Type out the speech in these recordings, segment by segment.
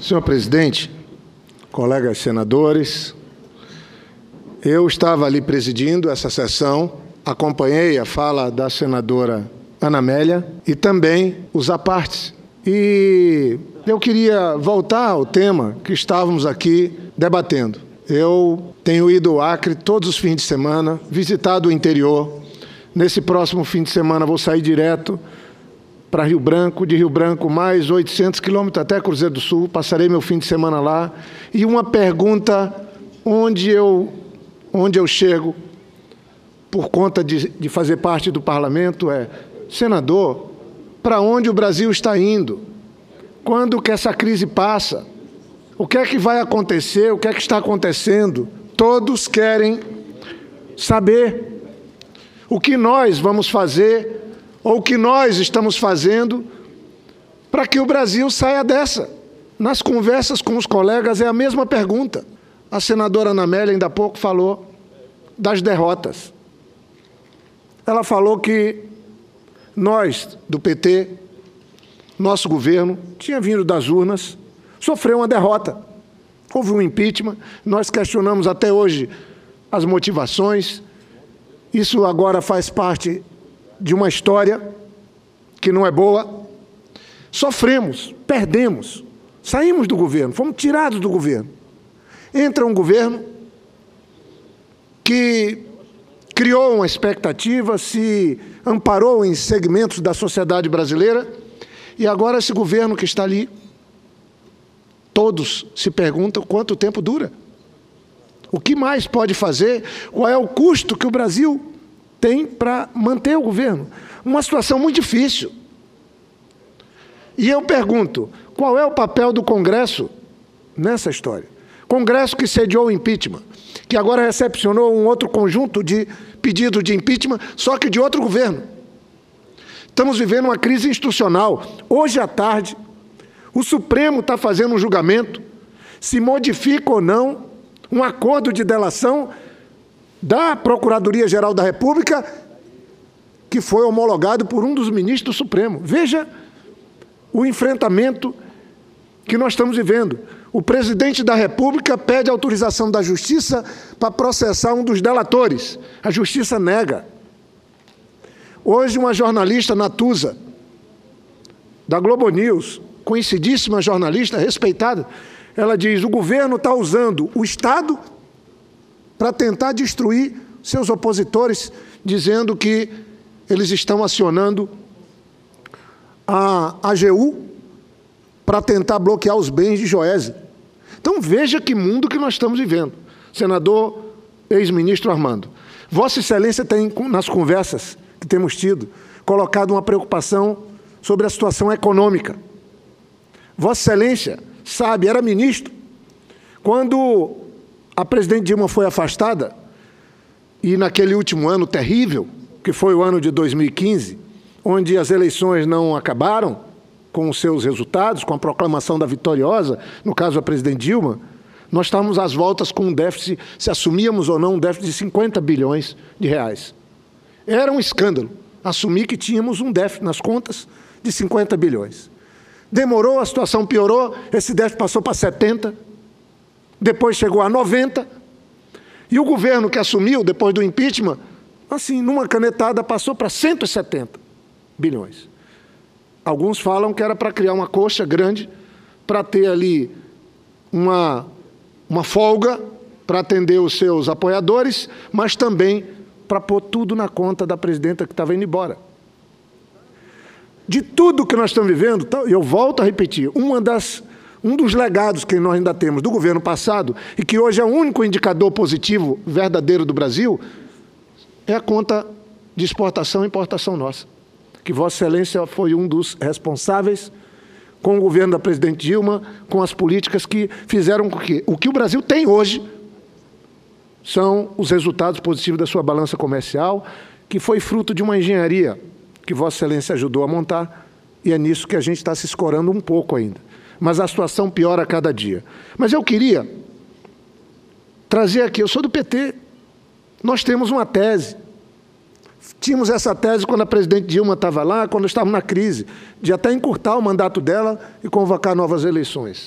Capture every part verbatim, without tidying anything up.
Senhor presidente, colegas senadores, eu estava ali presidindo essa sessão, acompanhei a fala da senadora Ana Amélia e também os apartes. E eu queria voltar ao tema que estávamos aqui debatendo. Eu tenho ido ao Acre todos os fins de semana, visitado o interior. Nesse próximo fim de semana vou sair direto para Rio Branco, de Rio Branco mais oitocentos quilômetros até Cruzeiro do Sul, passarei meu fim de semana lá. E uma pergunta onde eu, onde eu chego, por conta de, de fazer parte do parlamento, é: senador, para onde o Brasil está indo? Quando que essa crise passa? O que é que vai acontecer? O que é que está acontecendo? Todos querem saber o que nós vamos fazer ou o que nós estamos fazendo para que o Brasil saia dessa. Nas conversas com os colegas é a mesma pergunta. A senadora Ana Amélia ainda há pouco falou das derrotas. Ela falou que nós, do P T, nosso governo, tinha vindo das urnas, sofreu uma derrota. Houve um impeachment, nós questionamos até hoje as motivações. Isso agora faz parte de uma história que não é boa. Sofremos, perdemos, saímos do governo, fomos tirados do governo. Entra um governo que criou uma expectativa, se amparou em segmentos da sociedade brasileira, e agora esse governo que está ali, todos se perguntam quanto tempo dura. O que mais pode fazer? Qual é o custo que o Brasil tem para manter o governo? Uma situação muito difícil. E eu pergunto, qual é o papel do Congresso nessa história? Congresso que sediou o impeachment, que agora recepcionou um outro conjunto de pedidos de impeachment, só que de outro governo. Estamos vivendo uma crise institucional. Hoje à tarde, o Supremo está fazendo um julgamento se modifica ou não um acordo de delação da Procuradoria-Geral da República que foi homologado por um dos ministros do Supremo. Veja o enfrentamento que nós estamos vivendo. O presidente da República pede autorização da Justiça para processar um dos delatores. A Justiça nega. Hoje, uma jornalista, Natuza, da Globo News, conhecidíssima jornalista, respeitada, ela diz: o governo está usando o Estado para tentar destruir seus opositores, dizendo que eles estão acionando a A G U para tentar bloquear os bens de Joesley. Então, veja que mundo que nós estamos vivendo. Senador, ex-ministro Armando, Vossa Excelência tem, nas conversas que temos tido, colocado uma preocupação sobre a situação econômica. Vossa Excelência sabe, era ministro, quando a presidente Dilma foi afastada, e naquele último ano terrível, que foi o ano de dois mil e quinze, onde as eleições não acabaram com os seus resultados, com a proclamação da vitoriosa, no caso a presidente Dilma, nós estávamos às voltas com um déficit, se assumíamos ou não, um déficit de cinquenta bilhões de reais. Era um escândalo assumir que tínhamos um déficit nas contas de cinquenta bilhões. Demorou, a situação piorou, esse déficit passou para setenta, depois chegou a noventa, e o governo que assumiu, depois do impeachment, assim, numa canetada, passou para cento e setenta bilhões. Alguns falam que era para criar uma coxa grande, para ter ali uma, uma folga, para atender os seus apoiadores, mas também para pôr tudo na conta da presidenta que estava indo embora. De tudo que nós estamos vivendo, eu volto a repetir, uma das, um dos legados que nós ainda temos do governo passado, e que hoje é o único indicador positivo verdadeiro do Brasil, é a conta de exportação e importação nossa, que Vossa Excelência foi um dos responsáveis, com o governo da presidente Dilma, com as políticas que fizeram com que o que o Brasil tem hoje são os resultados positivos da sua balança comercial, que foi fruto de uma engenharia que Vossa Excelência ajudou a montar, e é nisso que a gente está se escorando um pouco ainda. Mas a situação piora a cada dia. Mas eu queria trazer aqui, eu sou do P T, nós temos uma tese. Tínhamos essa tese quando a presidente Dilma estava lá, quando estávamos na crise, de até encurtar o mandato dela e convocar novas eleições.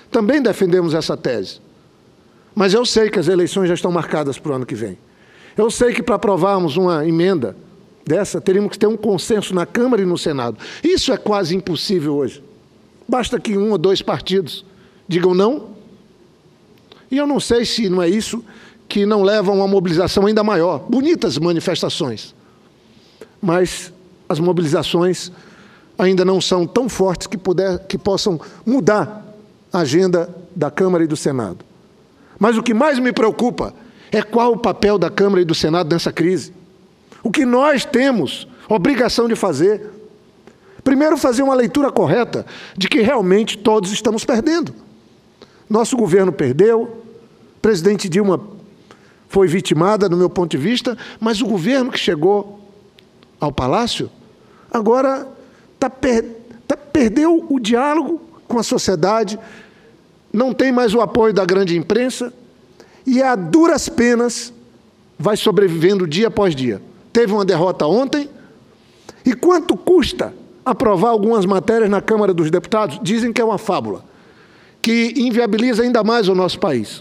também defendemos essa tese. Mas eu sei que as eleições já estão marcadas para o ano que vem. Eu sei que para aprovarmos uma emenda dessa, teríamos que ter um consenso na Câmara e no Senado. Isso é quase impossível hoje. Basta que um ou dois partidos digam não. E eu não sei se não é isso que não leva a uma mobilização ainda maior. Bonitas manifestações. Mas as mobilizações ainda não são tão fortes que, puder, que possam mudar a agenda da Câmara e do Senado. Mas o que mais me preocupa é qual o papel da Câmara e do Senado nessa crise. O que nós temos obrigação de fazer. Primeiro, fazer uma leitura correta de que realmente todos estamos perdendo. Nosso governo perdeu, o presidente Dilma foi vitimada, do meu ponto de vista, mas o governo que chegou ao Palácio agora tá per, tá, perdeu o diálogo com a sociedade, não tem mais o apoio da grande imprensa e, a duras penas, vai sobrevivendo dia após dia. Teve uma derrota ontem. E quanto custa aprovar algumas matérias na Câmara dos Deputados? Dizem que é uma fábula, que inviabiliza ainda mais o nosso país.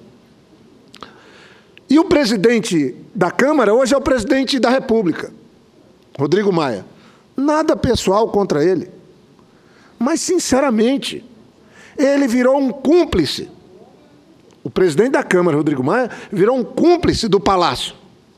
E o presidente da Câmara hoje é o presidente da República, Rodrigo Maia. Nada pessoal contra ele. Mas, sinceramente, ele virou um cúmplice. O presidente da Câmara, Rodrigo Maia, virou um cúmplice do Palácio.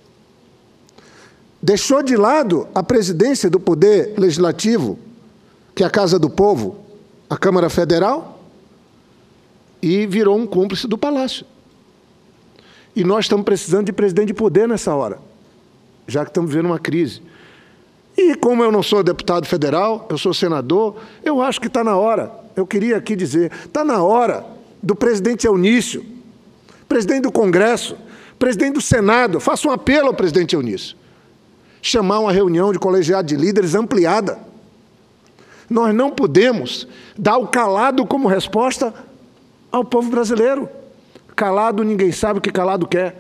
Deixou de lado a presidência do Poder Legislativo, que é a Casa do Povo, a Câmara Federal, e virou um cúmplice do Palácio. E nós estamos precisando de presidente de poder nessa hora, já que estamos vivendo uma crise. E como eu não sou deputado federal, eu sou senador, eu acho que está na hora, eu queria aqui dizer, está na hora do presidente Eunício, presidente do Congresso, presidente do Senado, faço um apelo ao presidente Eunício, chamar uma reunião de colegiado de líderes ampliada. Nós não podemos dar o calado como resposta ao povo brasileiro. Calado, ninguém sabe o que calado quer.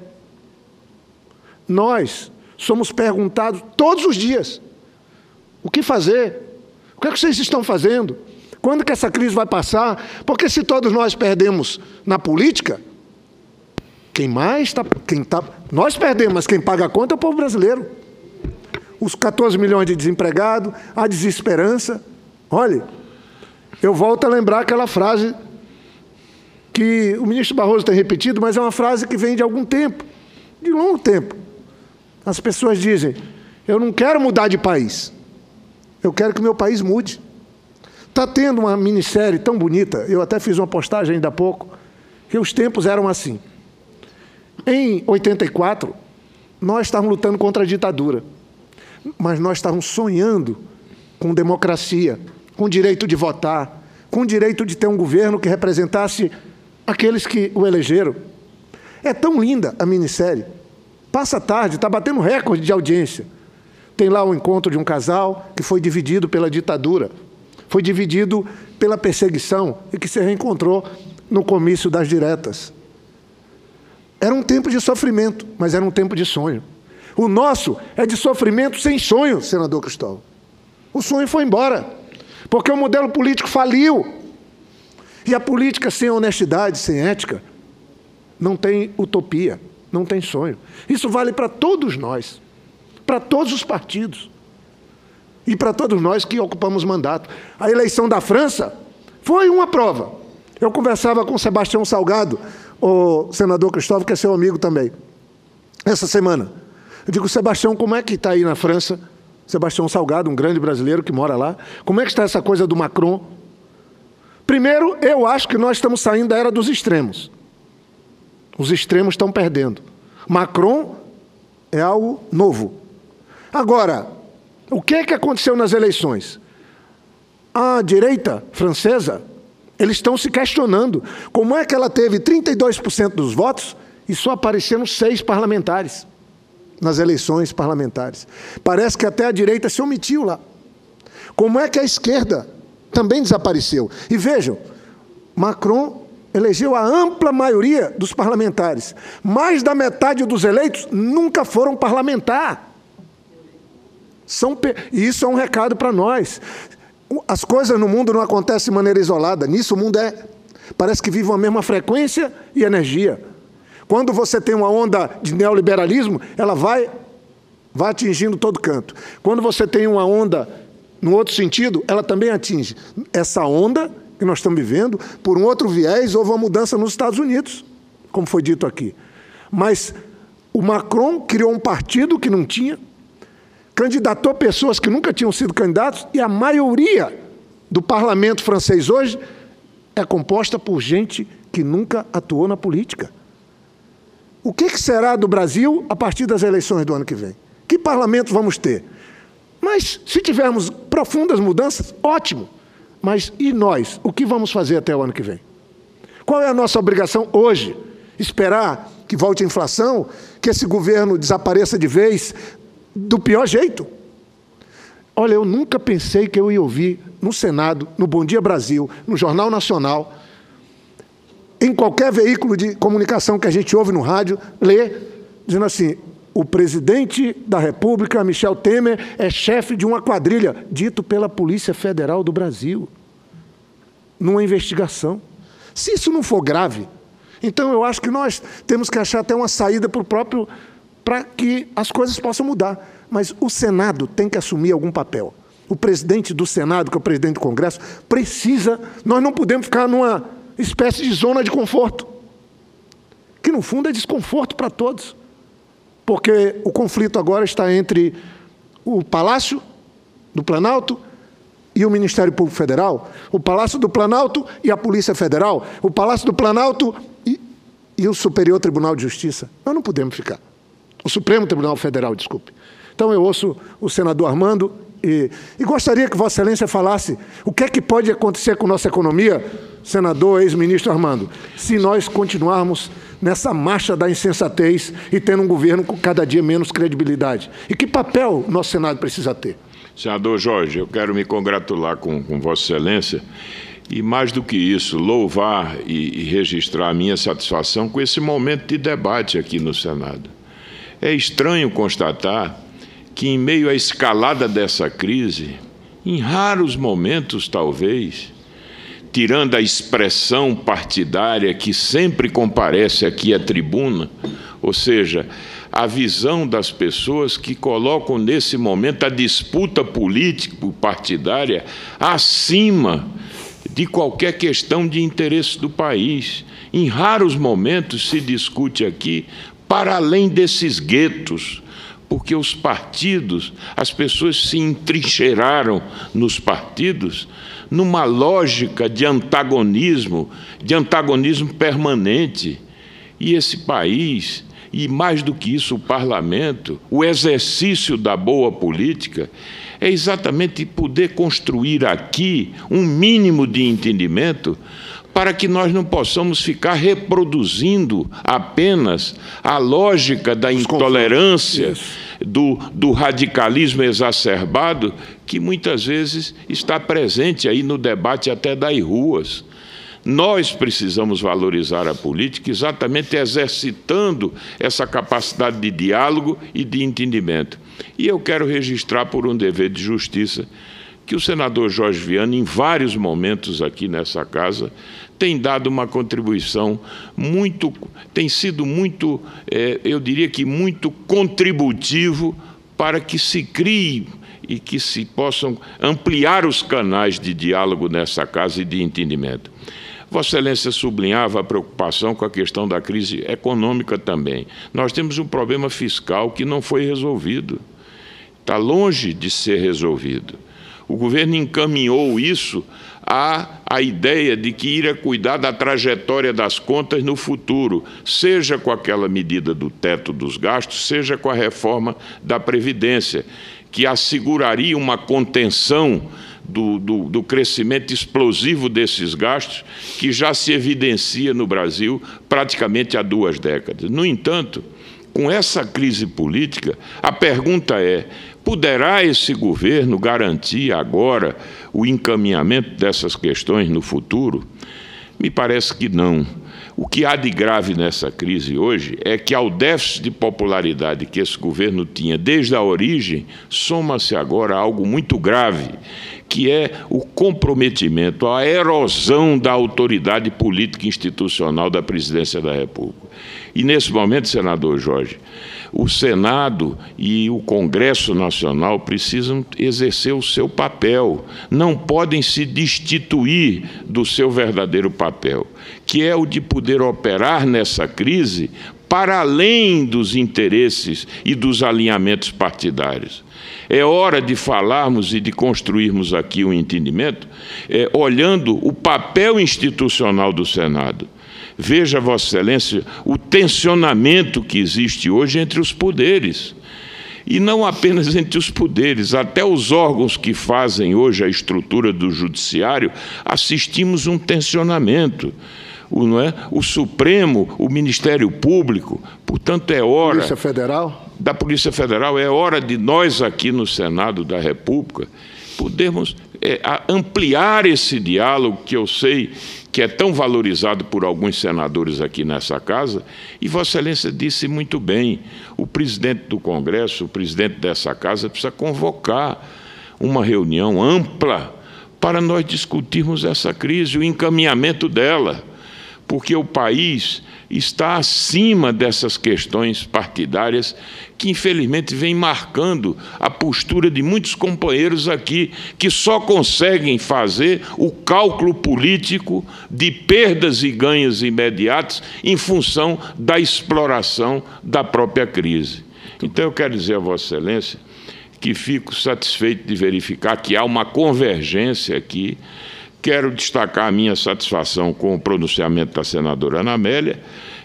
Nós somos perguntados todos os dias o que fazer, o que é que vocês estão fazendo, quando que essa crise vai passar, porque se todos nós perdemos na política, quem mais está... Quem tá, nós perdemos, mas quem paga a conta é o povo brasileiro. Os quatorze milhões de desempregados, a desesperança. Olha, eu volto a lembrar aquela frase que o ministro Barroso tem repetido, mas é uma frase que vem de algum tempo, de longo tempo. As pessoas dizem, eu não quero mudar de país, eu quero que o meu país mude. Está tendo uma minissérie tão bonita, eu até fiz uma postagem ainda há pouco, que os tempos eram assim. Em oitenta e quatro, nós estávamos lutando contra a ditadura, mas nós estávamos sonhando com democracia, com direito de votar, com direito de ter um governo que representasse aqueles que o elegeram. É tão linda a minissérie. Passa tarde, está batendo recorde de audiência. Tem lá o encontro de um casal que foi dividido pela ditadura, foi dividido pela perseguição e que se reencontrou no comício das diretas. Era um tempo de sofrimento, mas era um tempo de sonho. O nosso é de sofrimento sem sonho, senador Cristóvão. O sonho foi embora, porque o modelo político faliu. E a política sem honestidade, sem ética, não tem utopia, não tem sonho. Isso vale para todos nós, para todos os partidos e para todos nós que ocupamos mandato. A eleição da França foi uma prova. Eu conversava com o Sebastião Salgado, o senador Cristóvão, que é seu amigo também, essa semana. Eu digo, Sebastião, como é que está aí na França? Sebastião Salgado, um grande brasileiro que mora lá. Como é que está essa coisa do Macron? Primeiro, eu acho que nós estamos saindo da era dos extremos. Os extremos estão perdendo. Macron é algo novo. Agora, o que é que aconteceu nas eleições? A direita francesa, eles estão se questionando como é que ela teve trinta e dois por cento dos votos e só apareceram seis parlamentares nas eleições parlamentares. Parece que até a direita se omitiu lá. Como é que a esquerda também desapareceu? E vejam, Macron elegeu a ampla maioria dos parlamentares. Mais da metade dos eleitos nunca foram parlamentar. São pe... E isso é um recado para nós. As coisas no mundo não acontecem de maneira isolada. Nisso o mundo é... Parece que vivem a mesma frequência e energia. Quando você tem uma onda de neoliberalismo, ela vai, vai atingindo todo canto. Quando você tem uma onda no outro sentido, ela também atinge. Essa onda que nós estamos vivendo, por um outro viés, houve uma mudança nos Estados Unidos, como foi dito aqui. Mas o Macron criou um partido que não tinha, candidatou pessoas que nunca tinham sido candidatos, e a maioria do parlamento francês hoje é composta por gente que nunca atuou na política. O que será do Brasil a partir das eleições do ano que vem? Que parlamento vamos ter? Mas, se tivermos profundas mudanças, ótimo. Mas e nós? O que vamos fazer até o ano que vem? Qual é a nossa obrigação hoje? Esperar que volte a inflação? Que esse governo desapareça de vez? Do pior jeito? Olha, eu nunca pensei que eu ia ouvir no Senado, no Bom Dia Brasil, no Jornal Nacional, em qualquer veículo de comunicação que a gente ouve no rádio, ler, dizendo assim: o presidente da República, Michel Temer, é chefe de uma quadrilha, dito pela Polícia Federal do Brasil, numa investigação. Se isso não for grave, então eu acho que nós temos que achar até uma saída para o próprio, para que as coisas possam mudar. Mas o Senado tem que assumir algum papel. O presidente do Senado, que é o presidente do Congresso, precisa... Nós não podemos ficar numa espécie de zona de conforto, que no fundo é desconforto para todos. Porque o conflito agora está entre o Palácio do Planalto e o Ministério Público Federal, o Palácio do Planalto e a Polícia Federal, o Palácio do Planalto e, e o Superior Tribunal de Justiça. Nós não podemos ficar. O Supremo Tribunal Federal, desculpe. Então eu ouço o senador Armando e, e gostaria que Vossa Excelência falasse o que é que pode acontecer com nossa economia, senador, ex-ministro Armando, se nós continuarmos nessa marcha da insensatez e tendo um governo com cada dia menos credibilidade. E que papel o nosso Senado precisa ter? Senador Jorge, eu quero me congratular com, com Vossa Excelência e, mais do que isso, louvar e, e registrar a minha satisfação com esse momento de debate aqui no Senado. É estranho constatar que, em meio à escalada dessa crise, em raros momentos, talvez, tirando a expressão partidária que sempre comparece aqui à tribuna, ou seja, a visão das pessoas que colocam nesse momento a disputa político-partidária acima de qualquer questão de interesse do país. Em raros momentos se discute aqui para além desses guetos, porque os partidos, as pessoas se entrincheiraram nos partidos numa lógica de antagonismo, de antagonismo permanente. E esse país, e mais do que isso, o parlamento, o exercício da boa política, é exatamente poder construir aqui um mínimo de entendimento para que nós não possamos ficar reproduzindo apenas a lógica da intolerância, do, do radicalismo exacerbado, que muitas vezes está presente aí no debate até das ruas. Nós precisamos valorizar a política exatamente exercitando essa capacidade de diálogo e de entendimento. E eu quero registrar, por um dever de justiça, que o senador Jorge Viana, em vários momentos aqui nessa casa, tem dado uma contribuição muito, tem sido muito, é, eu diria que muito contributivo para que se crie e que se possam ampliar os canais de diálogo nessa casa e de entendimento. Vossa Excelência sublinhava a preocupação com a questão da crise econômica também. Nós temos um problema fiscal que não foi resolvido, está longe de ser resolvido. O governo encaminhou isso à, à ideia de que iria cuidar da trajetória das contas no futuro, seja com aquela medida do teto dos gastos, seja com a reforma da Previdência, que asseguraria uma contenção do, do, do crescimento explosivo desses gastos, que já se evidencia no Brasil praticamente há duas décadas. No entanto, com essa crise política, a pergunta é: poderá esse governo garantir agora o encaminhamento dessas questões no futuro? Me parece que não. O que há de grave nessa crise hoje é que, ao déficit de popularidade que esse governo tinha desde a origem, soma-se agora algo muito grave, que é o comprometimento, a erosão da autoridade política e institucional da Presidência da República. E, nesse momento, senador Jorge, o Senado e o Congresso Nacional precisam exercer o seu papel, não podem se destituir do seu verdadeiro papel, que é o de poder operar nessa crise para além dos interesses e dos alinhamentos partidários. É hora de falarmos e de construirmos aqui um entendimento, é, olhando o papel institucional do Senado. Veja, Vossa Excelência, o tensionamento que existe hoje entre os poderes. E não apenas entre os poderes, até os órgãos que fazem hoje a estrutura do judiciário, assistimos um tensionamento. O, não é? O Supremo, o Ministério Público, portanto, é hora... Polícia Federal? Da Polícia Federal, é hora de nós aqui no Senado da República podermos é, ampliar esse diálogo que eu sei que é tão valorizado por alguns senadores aqui nessa casa, e Vossa Excelência disse muito bem, o presidente do Congresso, o presidente dessa casa, precisa convocar uma reunião ampla para nós discutirmos essa crise, o encaminhamento dela, porque o país está acima dessas questões partidárias que, infelizmente, vem marcando a postura de muitos companheiros aqui, que só conseguem fazer o cálculo político de perdas e ganhos imediatos em função da exploração da própria crise. Então, eu quero dizer a Vossa Excelência que fico satisfeito de verificar que há uma convergência aqui. Quero destacar a minha satisfação com o pronunciamento da senadora Ana Amélia,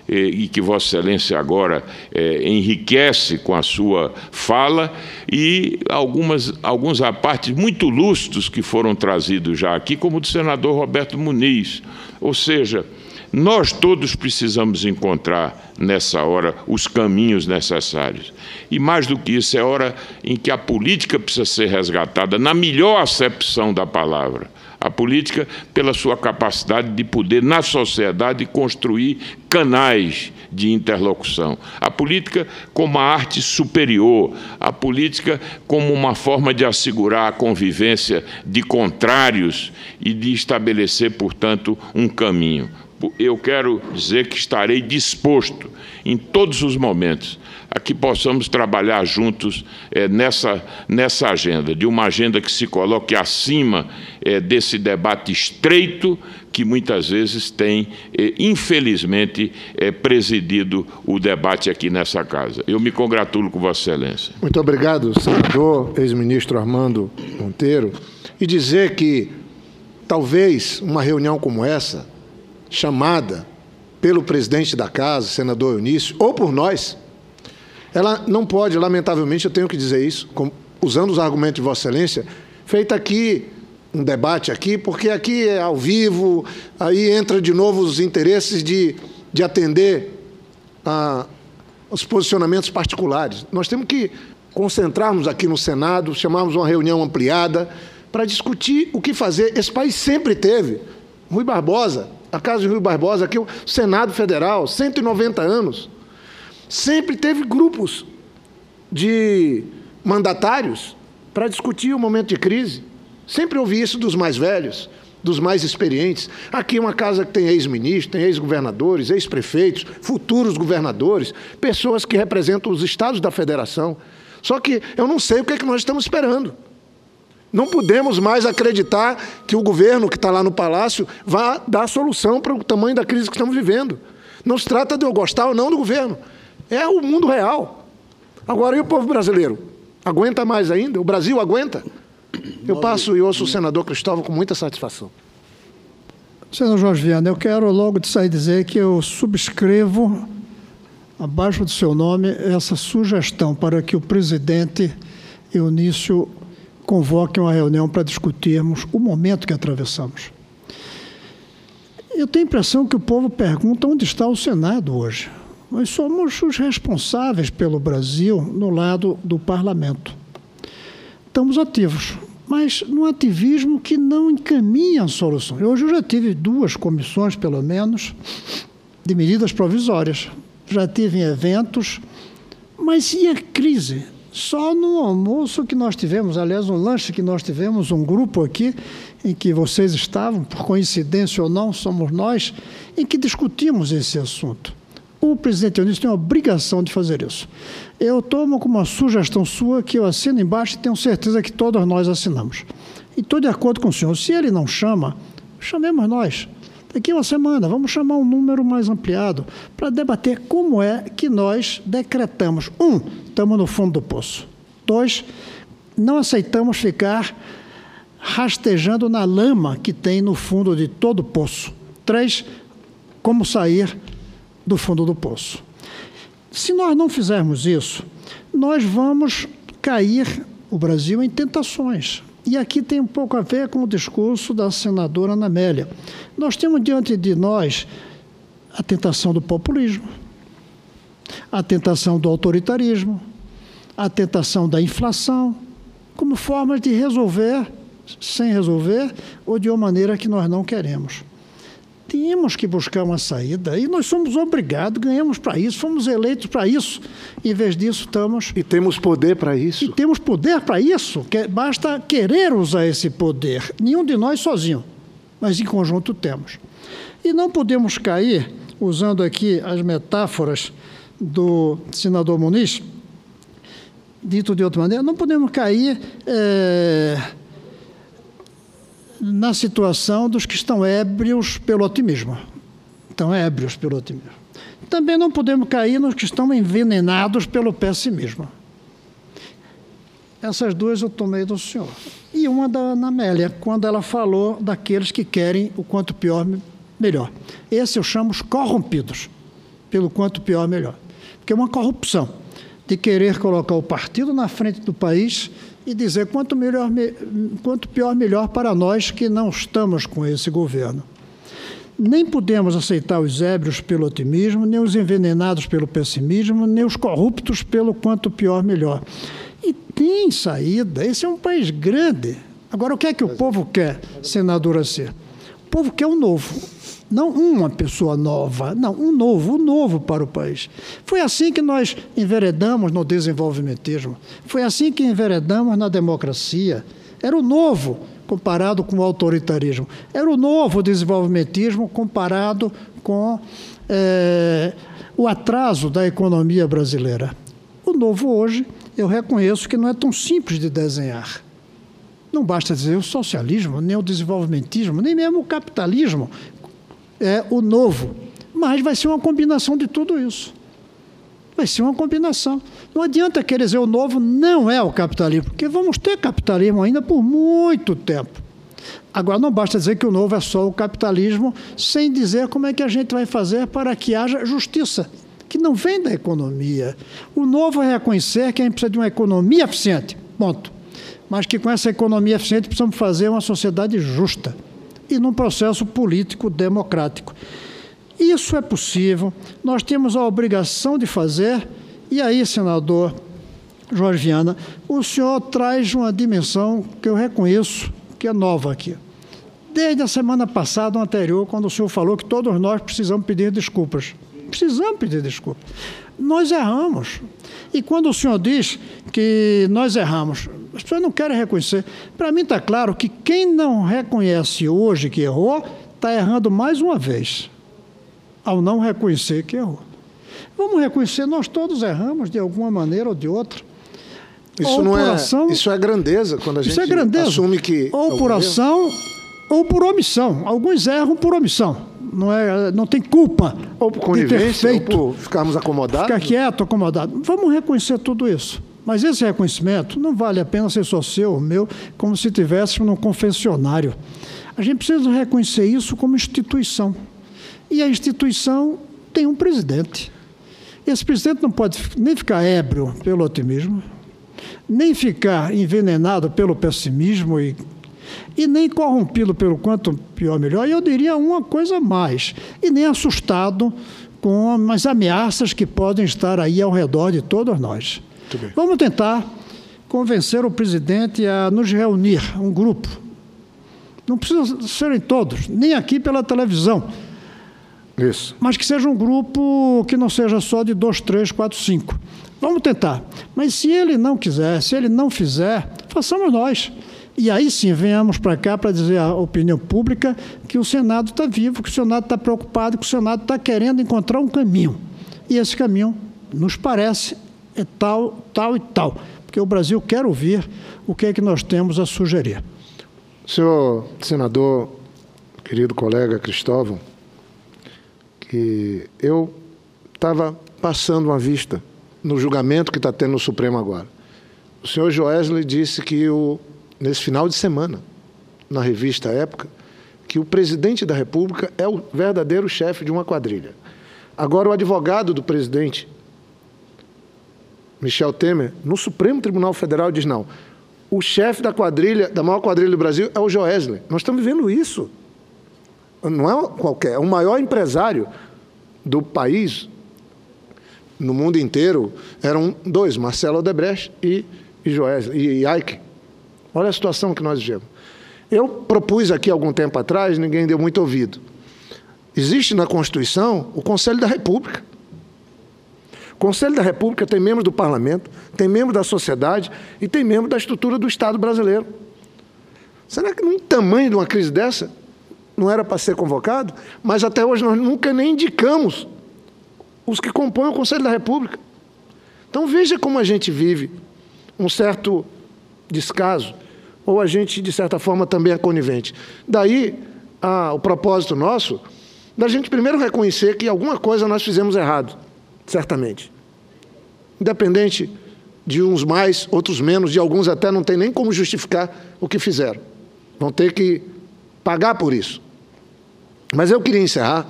e que Vossa Excelência agora é, enriquece com a sua fala, e algumas, alguns apartes muito lúcidos que foram trazidos já aqui, como o do senador Roberto Muniz. Ou seja, nós todos precisamos encontrar, nessa hora, os caminhos necessários. E, mais do que isso, é hora em que a política precisa ser resgatada, na melhor acepção da palavra. A política, pela sua capacidade de poder, na sociedade, construir canais de interlocução. A política como a arte superior, a política como uma forma de assegurar a convivência de contrários e de estabelecer, portanto, um caminho. Eu quero dizer que estarei disposto, em todos os momentos, a que possamos trabalhar juntos é, nessa, nessa agenda, de uma agenda que se coloque acima é, desse debate estreito que muitas vezes tem, é, infelizmente, é, presidido o debate aqui nessa casa. Eu me congratulo com Vossa Excelência. Muito obrigado, senador, ex-ministro Armando Monteiro. E dizer que talvez uma reunião como essa, chamada pelo presidente da casa, senador Eunício, ou por nós, ela não pode, lamentavelmente, eu tenho que dizer isso, com, usando os argumentos de Vossa Excelência, feita aqui, um debate aqui, porque aqui é ao vivo, aí entra de novo os interesses de, de atender a, os posicionamentos particulares. Nós temos que concentrarmos aqui no Senado, chamarmos uma reunião ampliada para discutir o que fazer. Esse país sempre teve. Rui Barbosa, a casa de Rui Barbosa, aqui o Senado Federal, cento e noventa anos, sempre teve grupos de mandatários para discutir o momento de crise. Sempre ouvi isso dos mais velhos, dos mais experientes. Aqui é uma casa que tem ex-ministros, tem ex-governadores, ex-prefeitos, futuros governadores, pessoas que representam os estados da federação. Só que eu não sei o que é que nós estamos esperando. Não podemos mais acreditar que o governo que está lá no Palácio vai dar solução para o tamanho da crise que estamos vivendo. Não se trata de eu gostar ou não do governo. É o mundo real. Agora, e o povo brasileiro? Aguenta mais ainda? O Brasil aguenta? Eu passo e ouço o senador Cristóvão com muita satisfação. Senador Jorge Viana, eu quero logo de sair dizer que eu subscrevo, abaixo do seu nome, essa sugestão para que o presidente Eunício convoque uma reunião para discutirmos o momento que atravessamos. Eu tenho a impressão que o povo pergunta onde está o Senado hoje. Nós somos os responsáveis pelo Brasil no lado do parlamento. Estamos ativos, mas num ativismo que não encaminha soluções. Hoje eu já tive duas comissões, pelo menos, de medidas provisórias. Já tive em eventos, mas e a crise? Só no almoço que nós tivemos, aliás, um lanche que nós tivemos, um grupo aqui, em que vocês estavam, por coincidência ou não, somos nós, em que discutimos esse assunto. O presidente Eunício tem a obrigação de fazer isso. Eu tomo como uma sugestão sua, que eu assino embaixo e tenho certeza que todos nós assinamos. E estou de acordo com o senhor. Se ele não chama, chamemos nós. Daqui a uma semana, vamos chamar um número mais ampliado para debater como é que nós decretamos. Um, estamos no fundo do poço. Dois, não aceitamos ficar rastejando na lama que tem no fundo de todo o poço. Três, como sair do fundo do poço. Se nós não fizermos isso, nós vamos cair, o Brasil, em tentações. E aqui tem um pouco a ver com o discurso da senadora Ana Amélia. Nós temos diante de nós a tentação do populismo, a tentação do autoritarismo, a tentação da inflação, como formas de resolver, sem resolver, ou de uma maneira que nós não queremos. Temos que buscar uma saída, e nós somos obrigados, ganhamos para isso, fomos eleitos para isso. Em vez disso, estamos... E temos poder para isso. E temos poder para isso, que basta querer usar esse poder. Nenhum de nós sozinho, mas em conjunto temos. E não podemos cair, usando aqui as metáforas do senador Muniz, dito de outra maneira, não podemos cair... É, na situação dos que estão ébrios pelo otimismo. Estão ébrios pelo otimismo. Também não podemos cair nos que estão envenenados pelo pessimismo. Essas duas eu tomei do senhor. E uma da Ana Amélia, quando ela falou daqueles que querem o quanto pior, melhor. Esse eu chamo os corrompidos, pelo quanto pior, melhor. Porque é uma corrupção de querer colocar o partido na frente do país e dizer quanto, melhor, quanto pior, melhor para nós que não estamos com esse governo. Nem podemos aceitar os ébrios pelo otimismo, nem os envenenados pelo pessimismo, nem os corruptos pelo quanto pior, melhor. E tem saída. Esse é um país grande. Agora, o que é que o povo quer, senadora C? O povo quer um novo. Não uma pessoa nova, não, um novo, um novo para o país. Foi assim que nós enveredamos no desenvolvimentismo, foi assim que enveredamos na democracia. Era o novo comparado com o autoritarismo, era o novo desenvolvimentismo comparado com é, o atraso da economia brasileira. O novo hoje, eu reconheço que não é tão simples de desenhar. Não basta dizer o socialismo, nem o desenvolvimentismo, nem mesmo o capitalismo, é o novo, mas vai ser uma combinação de tudo isso. Vai ser uma combinação. Não adianta querer dizer o novo não é o capitalismo, porque vamos ter capitalismo ainda por muito tempo. Agora, não basta dizer que o novo é só o capitalismo, sem dizer como é que a gente vai fazer para que haja justiça, que não vem da economia. O novo é reconhecer que a gente precisa de uma economia eficiente, ponto. Mas que com essa economia eficiente precisamos fazer uma sociedade justa e num processo político democrático. Isso é possível, nós temos a obrigação de fazer, e aí, senador Jorge Viana, o senhor traz uma dimensão que eu reconheço que é nova aqui. Desde a semana passada ou anterior, quando o senhor falou que todos nós precisamos pedir desculpas. Precisamos pedir desculpas. Nós erramos. E quando o senhor diz que nós erramos, as pessoas não querem reconhecer. Para mim está claro que quem não reconhece hoje que errou, está errando mais uma vez, ao não reconhecer que errou. Vamos reconhecer, nós todos erramos de alguma maneira ou de outra. Isso não é, isso é grandeza, quando a gente é grandeza. assume que... Ou por ação, ou por omissão. Alguns erram por omissão. Não, é, não tem culpa ou por conivência, ou por ficarmos acomodados. Ficar quieto, acomodado. Vamos reconhecer tudo isso. Mas esse reconhecimento não vale a pena ser só seu ou meu, como se estivéssemos num confessionário. A gente precisa reconhecer isso como instituição. E a instituição tem um presidente. Esse presidente não pode nem ficar ébrio pelo otimismo, nem ficar envenenado pelo pessimismo e, e nem corrompido pelo quanto pior melhor. E eu diria uma coisa mais, e nem assustado com as ameaças que podem estar aí ao redor de todos nós. Vamos tentar convencer o presidente a nos reunir, um grupo. Não precisa serem todos, nem aqui pela televisão. Isso. Mas que seja um grupo que não seja só de dois, três, quatro, cinco. Vamos tentar. Mas se ele não quiser, se ele não fizer, façamos nós. E aí sim, venhamos para cá para dizer à opinião pública que o Senado está vivo, que o Senado está preocupado, que o Senado está querendo encontrar um caminho. E esse caminho, nos parece, é tal, tal e tal. Porque o Brasil quer ouvir o que é que nós temos a sugerir. Senhor senador, querido colega Cristóvão, que eu estava passando uma vista no julgamento que está tendo no Supremo agora. O senhor Joesley disse que, o, nesse final de semana, na revista Época, que o presidente da República é o verdadeiro chefe de uma quadrilha. Agora, o advogado do presidente, Michel Temer, no Supremo Tribunal Federal, diz não. O chefe da quadrilha, da maior quadrilha do Brasil, é o Joesley. Nós estamos vivendo isso. Não é qualquer, é o maior empresário do país, no mundo inteiro, eram dois, Marcelo Odebrecht e, e Joesley, e Ike. Olha a situação que nós vivemos. Eu propus aqui, algum tempo atrás, ninguém deu muito ouvido. Existe na Constituição o Conselho da República. O Conselho da República tem membros do Parlamento, tem membros da sociedade e tem membros da estrutura do Estado brasileiro. Será que num tamanho de uma crise dessa não era para ser convocado? Mas até hoje nós nunca nem indicamos os que compõem o Conselho da República. Então veja como a gente vive um certo descaso, ou a gente, de certa forma, também é conivente. Daí a, o propósito nosso, da gente primeiro reconhecer que alguma coisa nós fizemos errado, certamente. Independente de uns mais, outros menos, de alguns até não tem nem como justificar o que fizeram. Vão ter que pagar por isso. Mas eu queria encerrar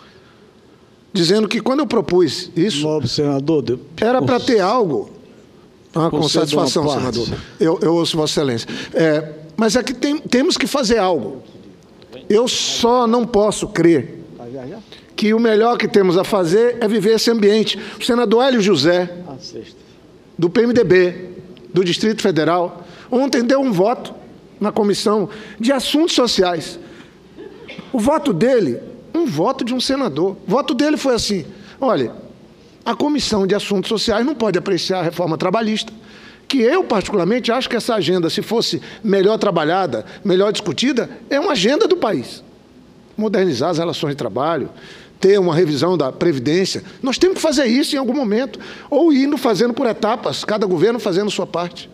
dizendo que quando eu propus isso, Nobre senador, era para ter algo. Ah, com satisfação, senador. Eu, eu ouço Vossa Excelência. É, mas é que tem, temos que fazer algo. Eu só não posso crer que o melhor que temos a fazer é viver esse ambiente. O senador Hélio José, do P M D B, do Distrito Federal, ontem deu um voto na Comissão de Assuntos Sociais. O voto dele, um voto de um senador. O voto dele foi assim: olha, a Comissão de Assuntos Sociais não pode apreciar a reforma trabalhista, que eu, particularmente, acho que essa agenda, se fosse melhor trabalhada, melhor discutida, é uma agenda do país. Modernizar as relações de trabalho, ter uma revisão da Previdência. Nós temos que fazer isso em algum momento, ou indo fazendo por etapas, cada governo fazendo sua parte.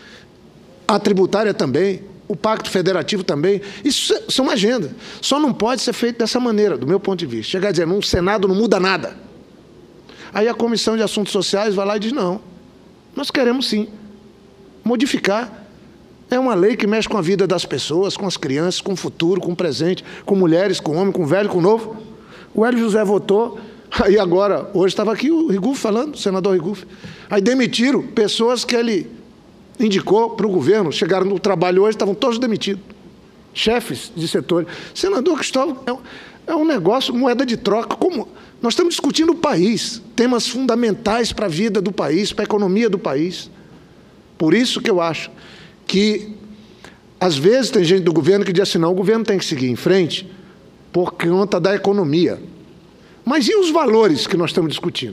A tributária também, o Pacto Federativo também, isso é uma agenda. Só não pode ser feito dessa maneira, do meu ponto de vista. Chegar a dizer, no Senado não muda nada. Aí a Comissão de Assuntos Sociais vai lá e diz, não, nós queremos sim modificar. É uma lei que mexe com a vida das pessoas, com as crianças, com o futuro, com o presente, com mulheres, com homem, com velho, com novo. O Hélio José votou, aí agora, hoje estava aqui o Riguf falando, o senador Riguf. Aí demitiram pessoas que ele indicou para o governo, chegaram no trabalho hoje, estavam todos demitidos. Chefes de setores. Senador Cristóvão, é um, é um negócio, moeda de troca. Como nós estamos discutindo o país, temas fundamentais para a vida do país, para a economia do país. Por isso que eu acho que, às vezes, tem gente do governo que diz assim, não, o governo tem que seguir em frente por conta da economia. Mas e os valores que nós estamos discutindo?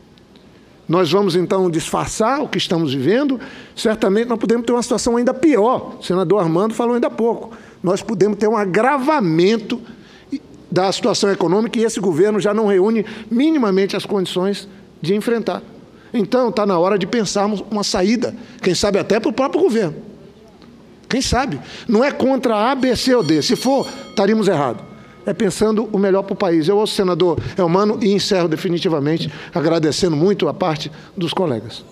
Nós vamos, então, disfarçar o que estamos vivendo? Certamente nós podemos ter uma situação ainda pior. O senador Armando falou ainda há pouco. Nós podemos ter um agravamento da situação econômica e esse governo já não reúne minimamente as condições de enfrentar. Então, está na hora de pensarmos uma saída, quem sabe até para o próprio governo. Quem sabe? Não é contra A, B, C ou D. Se for, estaríamos errados. É pensando o melhor para o país. Eu ouço o senador Elmano e encerro definitivamente, agradecendo muito a parte dos colegas.